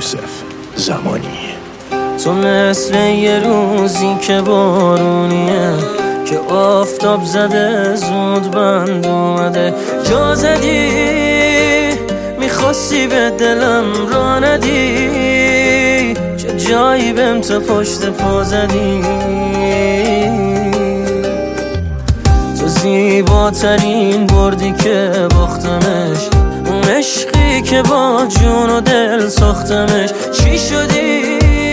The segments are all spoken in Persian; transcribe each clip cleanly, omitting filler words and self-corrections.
یوسف زمانی. تو مثل یه روزی که بارونیه، که آفتاب زده زود بند اومده. جا زدی میخواستی به دلم را ندی، چه جایی بهم تو پشت پا زدی. تو زیباترین بردی که باختمش، اون عشقی که با جون و دل ساختمش. چی شدی؟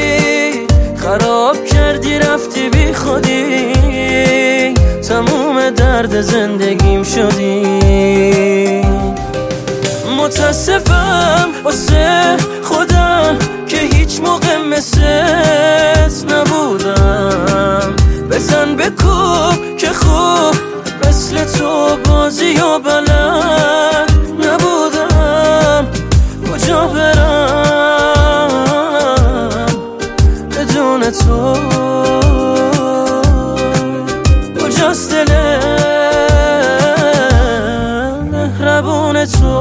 خراب کردی رفتی بی خودی، تموم درد زندگیم شدی. متاسفم واسه خودم که هیچ موقع مثلت نبودم. بزن بکوب که خوب مثل تو بازی و بلد نبودم. کجا برم بدون تو؟ کجاست دل مهربون تو؟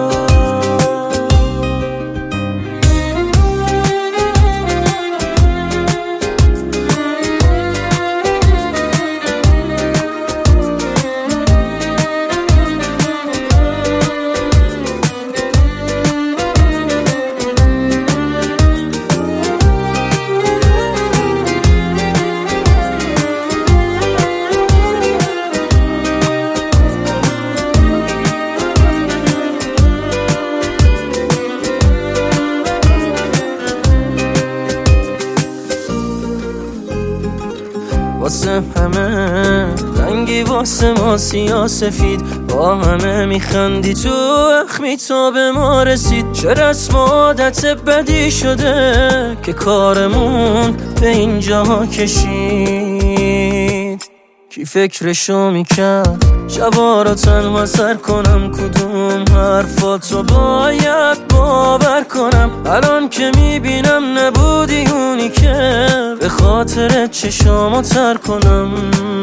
واسه همه رنگی، واسه ما سیاسفید، با همه میخندی تو اخمی تا به ما رسید. چه رسم و عادت بدی شده که کارمون به اینجا کشید. کی فکرشو میکرد شبا رو تنها سر کنم، کدوم حرفاتو باید باور کنم. الان که میبینم نبودی اونی که به خاطر چشامو تر کنم.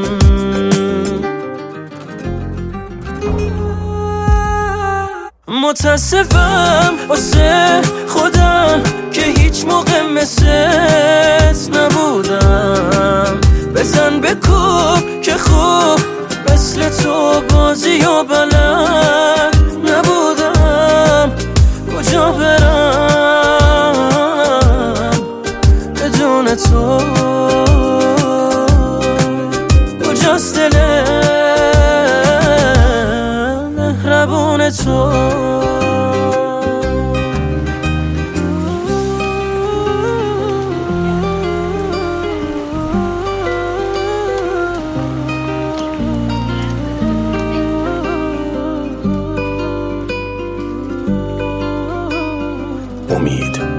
متاسفم واسه خودم که هیچ موقع مثلت نبودم. بزن بکوب که خوب مثل تو بازی و بلد نبودم. کجا برم بدون تو؟ کجاست دل مهربون تو؟ امید